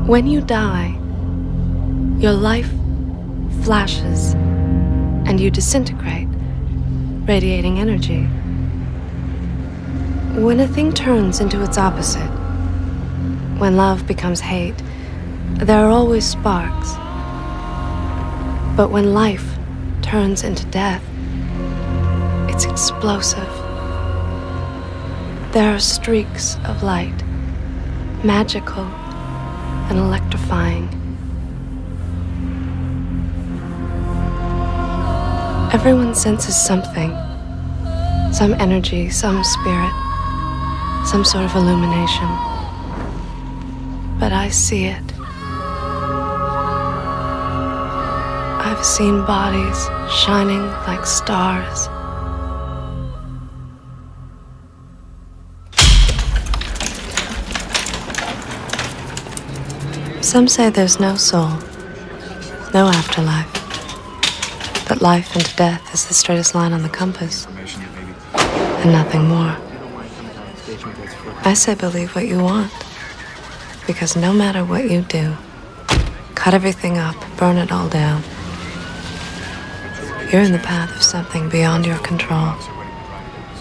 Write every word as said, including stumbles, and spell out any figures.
When you die, your life flashes and you disintegrate, radiating energy. When a thing turns into its opposite, when love becomes hate, there are always sparks. But when life turns into death, it's explosive. There are streaks of light, magical and electrifying. Everyone senses something, some energy, some spirit, some sort of illumination. But I see it. I've seen bodies shining like stars. Some say there's no soul, no afterlife, that life into death is the straightest line on the compass, and nothing more. I say believe what you want, because no matter what you do, cut everything up, burn it all down, you're in the path of something beyond your control.